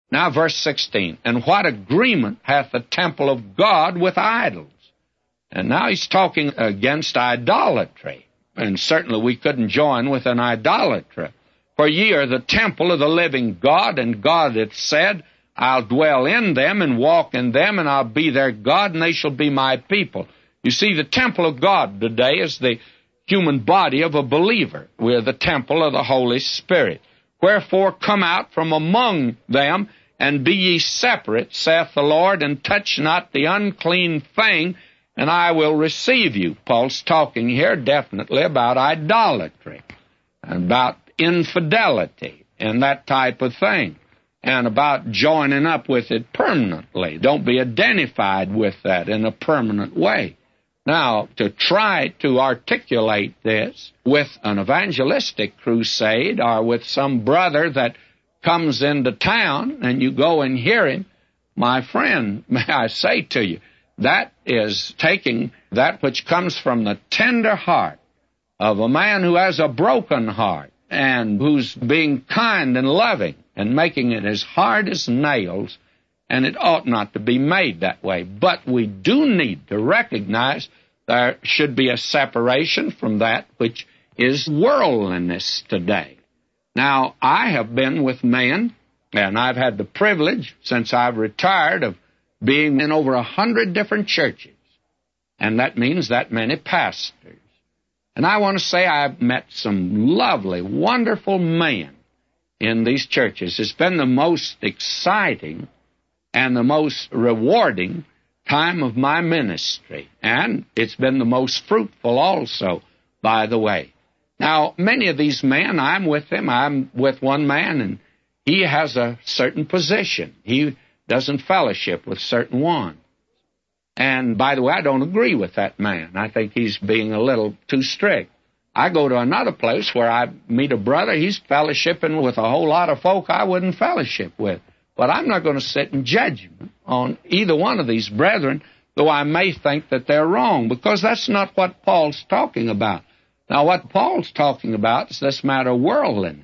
Now, verse 16, and what agreement hath the temple of God with idols? And now he's talking against idolatry. And certainly we couldn't join with an idolater. For ye are the temple of the living God, and God hath said, I'll dwell in them and walk in them, and I'll be their God, and they shall be my people. You see, the temple of God today is the human body of a believer. We're the temple of the Holy Spirit. Wherefore come out from among them, and be ye separate, saith the Lord, and touch not the unclean thing, and I will receive you. Paul's talking here definitely about idolatry, about infidelity, and that type of thing, and about joining up with it permanently. Don't be identified with that in a permanent way. Now, to try to articulate this with an evangelistic crusade or with some brother that comes into town and you go and hear him, my friend, may I say to you, that is taking that which comes from the tender heart of a man who has a broken heart and who's being kind and loving and making it as hard as nails, and it ought not to be made that way. But we do need to recognize there should be a separation from that which is worldliness today. Now, I have been with men, and I've had the privilege, since I've retired, of being in over 100 different churches, and that means that many pastors. And I want to say I've met some lovely, wonderful men in these churches. It's been the most exciting and the most rewarding time of my ministry, and it's been the most fruitful also, by the way. Now, many of these men, I'm with them. I'm with one man, and he has a certain position. He doesn't fellowship with certain ones. And, by the way, I don't agree with that man. I think he's being a little too strict. I go to another place where I meet a brother. He's fellowshipping with a whole lot of folk I wouldn't fellowship with. But I'm not going to sit in judgment on either one of these brethren, though I may think that they're wrong, because that's not what Paul's talking about. Now, what Paul's talking about is this matter of worldliness.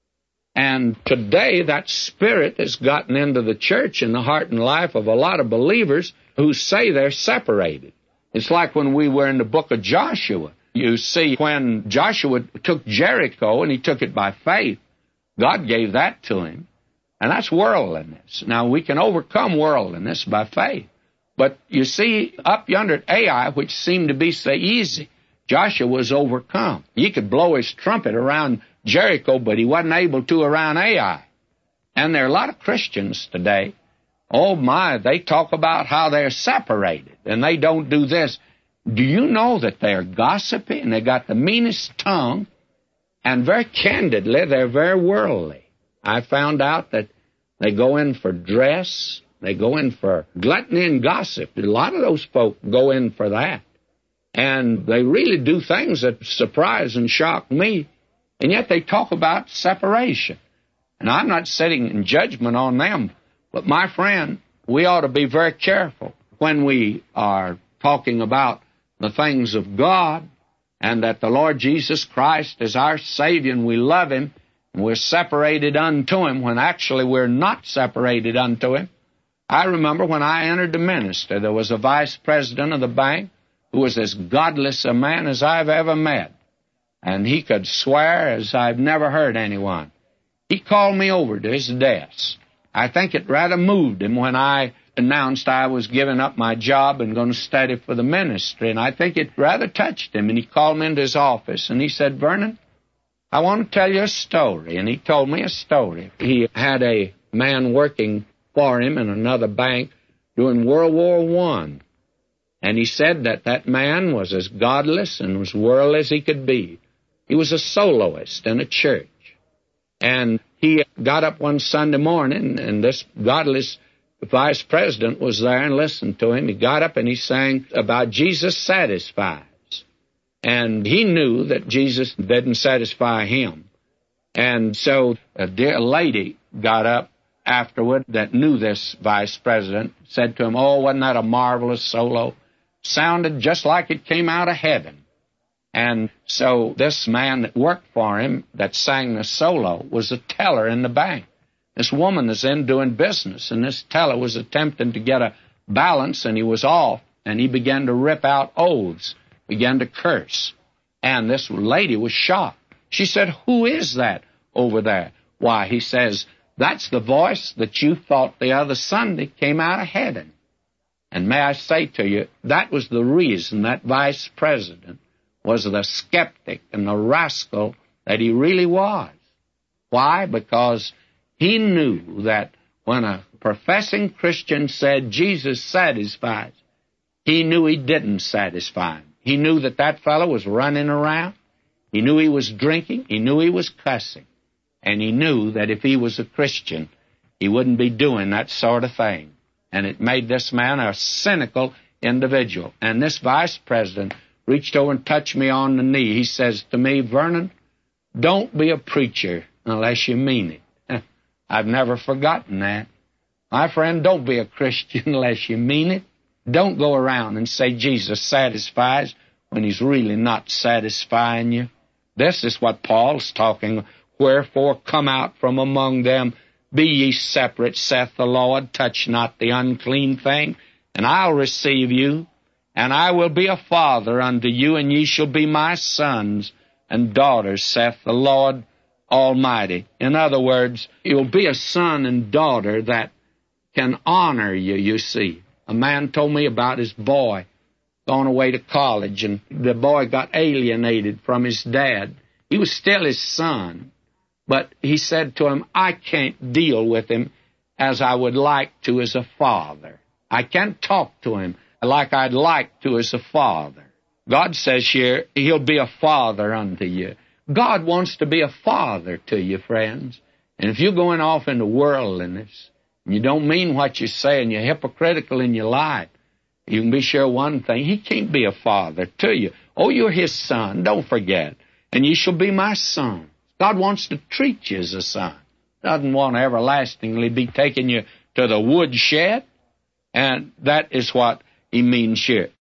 And today, that spirit has gotten into the church and the heart and life of a lot of believers who say they're separated. It's like when we were in the book of Joshua. You see, when Joshua took Jericho and he took it by faith, God gave that to him. And that's worldliness. Now, we can overcome worldliness by faith. But you see, up yonder at Ai, which seemed to be so easy, Joshua was overcome. He could blow his trumpet around Jericho, but he wasn't able to around Ai. And there are a lot of Christians today, oh my, they talk about how they're separated, and they don't do this. Do you know that they're gossipy, and they got the meanest tongue, and very candidly, they're very worldly. I found out that they go in for dress, they go in for gluttony and gossip. A lot of those folk go in for that. And they really do things that surprise and shock me, and yet they talk about separation. And I'm not sitting in judgment on them, but my friend, we ought to be very careful when we are talking about the things of God, and that the Lord Jesus Christ is our Savior, and we love Him, and we're separated unto Him, when actually we're not separated unto Him. I remember when I entered the ministry, there was a vice president of the bank who was as godless a man as I've ever met. And he could swear as I've never heard anyone. He called me over to his desk. I think it rather moved him when I announced I was giving up my job and going to study for the ministry. And I think it rather touched him. And he called me into his office and he said, Vernon, I want to tell you a story. And he told me a story. He had a man working for him in another bank during World War I. And he said that that man was as godless and as worldly as he could be. He was a soloist in a church. And he got up one Sunday morning, and this godless vice president was there and listened to him. He got up and he sang about Jesus satisfies. And he knew that Jesus didn't satisfy him. And so a dear lady got up afterward that knew this vice president, said to him, oh, wasn't that a marvelous solo? Sounded just like it came out of heaven. And so this man that worked for him that sang the solo was a teller in the bank. This woman is in doing business, and this teller was attempting to get a balance, and he was off, and he began to rip out oaths, began to curse. And this lady was shocked. She said, "Who is that over there?" "Why," he says, "that's the voice that you thought the other Sunday came out of heaven." And may I say to you, that was the reason that vice president was the skeptic and the rascal that he really was. Why? Because he knew that when a professing Christian said Jesus satisfies, he knew he didn't satisfy him. He knew that that fellow was running around. He knew he was drinking. He knew he was cussing. And he knew that if he was a Christian, he wouldn't be doing that sort of thing. And it made this man a cynical individual. And this vice president reached over and touched me on the knee. He says to me, "Vernon, don't be a preacher unless you mean it." I've never forgotten that. My friend, don't be a Christian unless you mean it. Don't go around and say Jesus satisfies when he's really not satisfying you. This is what Paul's talking. "Wherefore come out from among them, be ye separate, saith the Lord, touch not the unclean thing, and I'll receive you, and I will be a father unto you, and ye shall be my sons and daughters, saith the Lord Almighty." In other words, you'll be a son and daughter that can honor you, you see. A man told me about his boy going away to college, and the boy got alienated from his dad. He was still his son, but he said to him, "I can't deal with him as I would like to as a father. I can't talk to him like I'd like to as a father." God says here, he'll be a father unto you. God wants to be a father to you, friends. And if you're going off into worldliness, and you don't mean what you say, and you're hypocritical in your life, you can be sure one thing, he can't be a father to you. Oh, you're his son, don't forget. "And ye shall be my son." God wants to treat you as a son. Doesn't want to everlastingly be taking you to the woodshed. And that is what he means here.